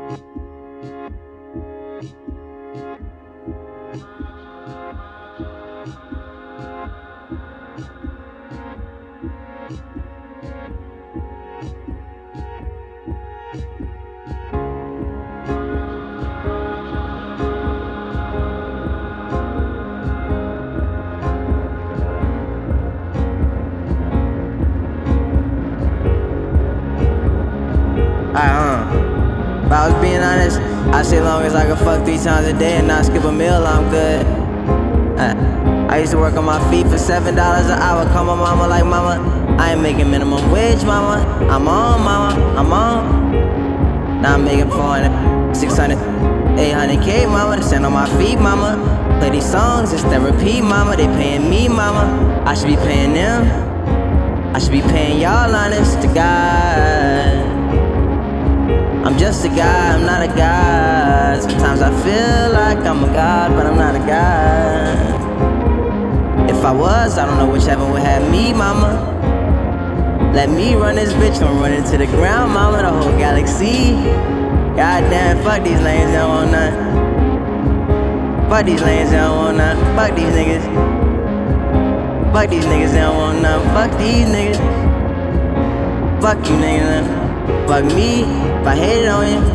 If I was being honest, I say long as I can fuck 3 times a day and not skip a meal, I'm good. I used to work on my feet for $7 an hour. Call my mama like, mama, I ain't making minimum wage, mama. I'm on, mama, I'm on. Now I'm making 400, 600, 800K, mama, to stand on my feet, mama. Play these songs, it's therapy, mama. They paying me, mama. I should be paying them. I should be paying y'all, honest to God. I'm just a guy, I'm not a god. Sometimes I feel like I'm a god, but I'm not a god. If I was, I don't know which heaven would have me, mama. Let me run this bitch, don't run into the ground, mama. The whole galaxy. Goddamn, fuck these lanes, they don't want none. Fuck these lanes, they don't want none. Fuck these niggas. Fuck these niggas, they don't want none. Fuck these niggas. Fuck you niggas. Fuck me, if I hated on you.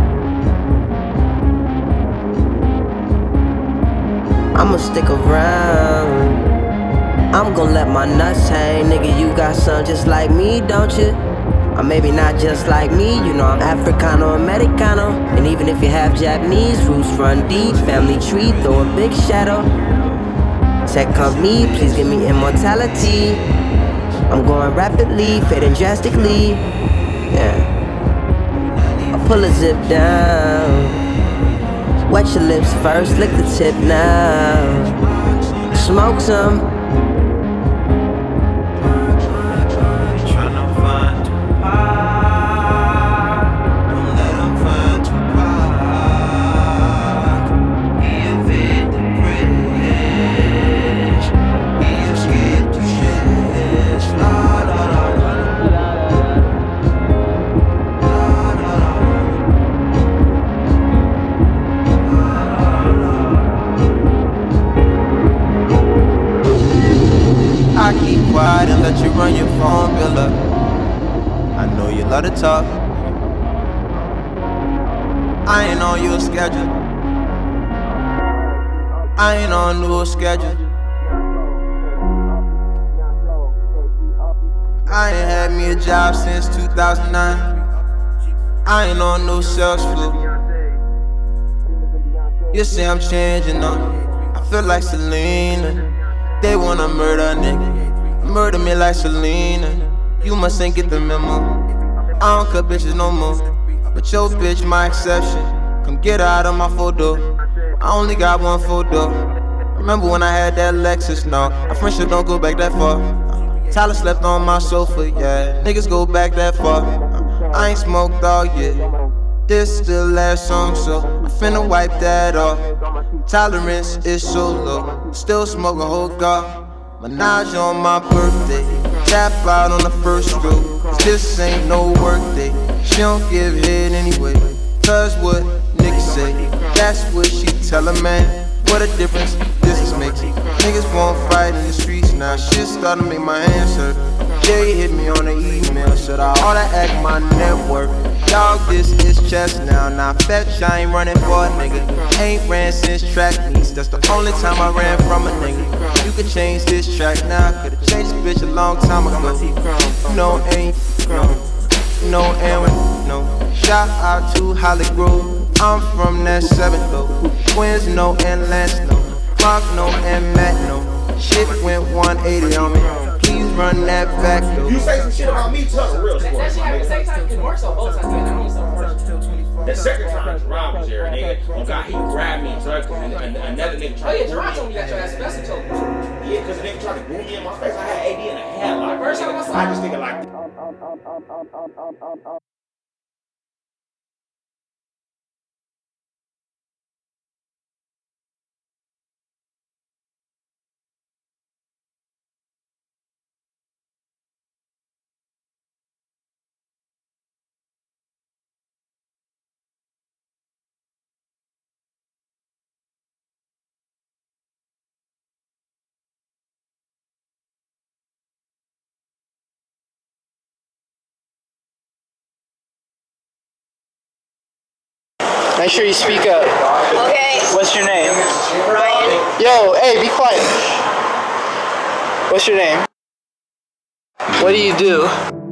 I'ma stick around. I'm gon' let my nuts hang. Nigga, you got some just like me, don't you? Or maybe not just like me, you know I'm Africano, Americano. And even if you have Japanese roots, run deep, family tree, throw a big shadow. Tech company, please give me immortality. I'm going rapidly, fading drastically. Yeah. I pull a zip down. Wet your lips first, lick the tip now. Smoke some. I keep quiet and let you run your phone bill up. I know you love to talk. I ain't on your schedule. I ain't on no schedule. I ain't had me a job since 2009. I ain't on no sales floor. You say I'm changing up. I feel like Selena. They wanna murder a nigga, murder me like Selena. You must ain't get the memo. I don't cut bitches no more, but your bitch my exception. Come get her out of my photo. I only got one photo. Remember when I had that Lexus? No, our friendship don't go back that far. Tyler slept on my sofa, yeah. Niggas go back that far. I ain't smoked all year. This still last song, so I finna wipe that off. Tolerance is so low, still smoke a whole gar. Menage on my birthday, tap out on the first stroke. Cause this ain't no work day. She don't give head anyway. Cause what niggas say, that's what she tell a man. What a difference this is making. Niggas won't fight in the streets now. Shit starting to make my hands hurt. Jay hit me on the email, should I all that act my network? Dog, this is chess now. Now fetch, I ain't running for a nigga. Ain't ran since track meets. That's the only time I ran from a nigga. You could change this track now. Could've changed this bitch a long time ago. No, ain't no, and no. Shout out to Holly Grove. I'm from that 7th though. Twins, no, and Lance, no. Mark, no, and Matt, no. Shit went 180 on me. Please run that back though. You say some shit about me, Tuck, real sport. That shit happened the same time. It works on both sides. The second time Jerron was there, nigga. Oh God, he grabbed me, Tuck, and another nigga tried to. Oh yeah, Jerron told me that your ass best told me. Yeah, cause the nigga tried to boom me in my face. I had AD in a headlock. First time I saw I just thinking like. Make sure you speak up. Okay. What's your name? Ryan. Yo, hey, be quiet. What's your name? What do you do?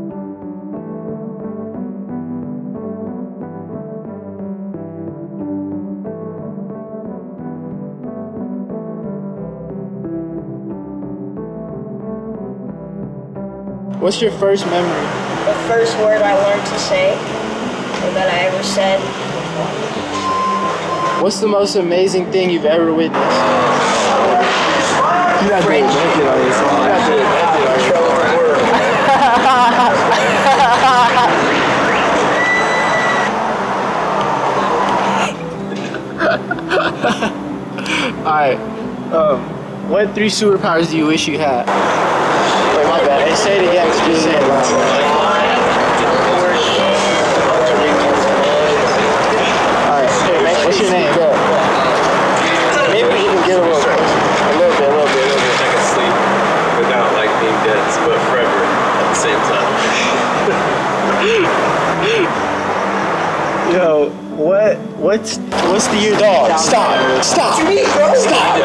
What's your first memory? The first word I learned to say, or that I ever said. What's the most amazing thing you've ever witnessed? You're not doing naked on this one. You're not doing naked on this one. Alright. What 3 superpowers do you wish you had? Wait, my bad. Hey, say it again. Just say it loud. Alright, what's your name? Maybe we can get a little bit. A little bit. I can sleep without like being dead, but forever at the same time. Yo, what's the your dog? Stop. Stop. What you mean, bro? Stop.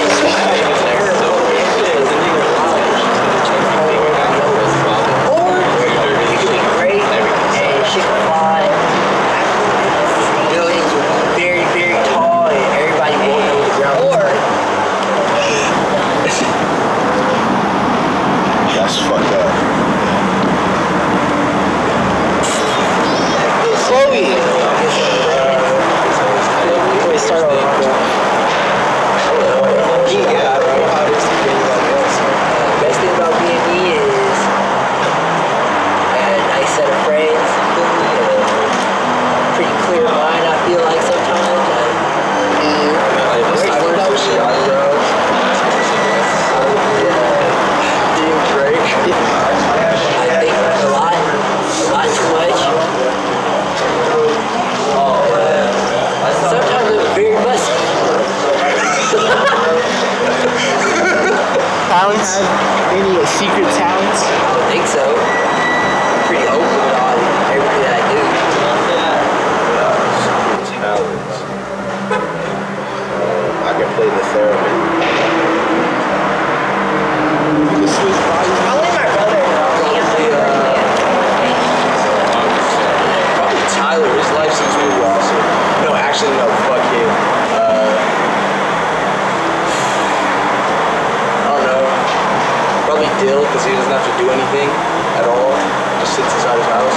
Or you could be great and she could fly. Buildings would be very, very tall and everybody won't know the ground. Or That's fucked up. Chloe. Wait, start over. yeah, I don't know how it is to be anybody else. Best thing about being me is a nice set of friends, pretty clear mind. I feel like sometimes. I think a lot too much. Sometimes I'm very musky. Talents? Any secret talents? I don't think so. I'm pretty open about everything that I do. Talents. I can play the theremin. Probably my brother. Probably Tyler. His life seems really awesome. No, actually, no. Fuck him. I don't know. Probably Dill, because he doesn't have to do anything at all. Just sits inside his house.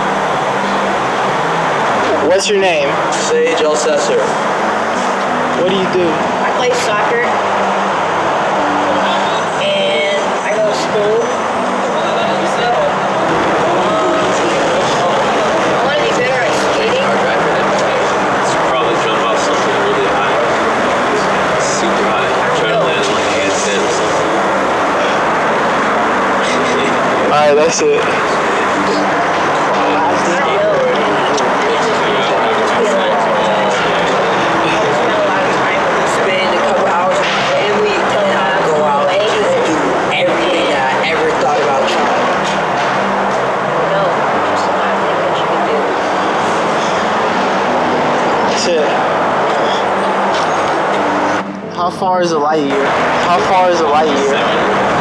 What's your name? Sage Alcessor. What do you do? I play soccer. And I go to school. I want to be better at skating. Probably jump off something really high. Super high. Try to land on like a handstand or something. Alright, that's it. Spend a couple hours with my family and I go out and just do everything that I ever thought about trying. No, just a lot of things that you can do. That's it. How far is a light year? How far is a light year?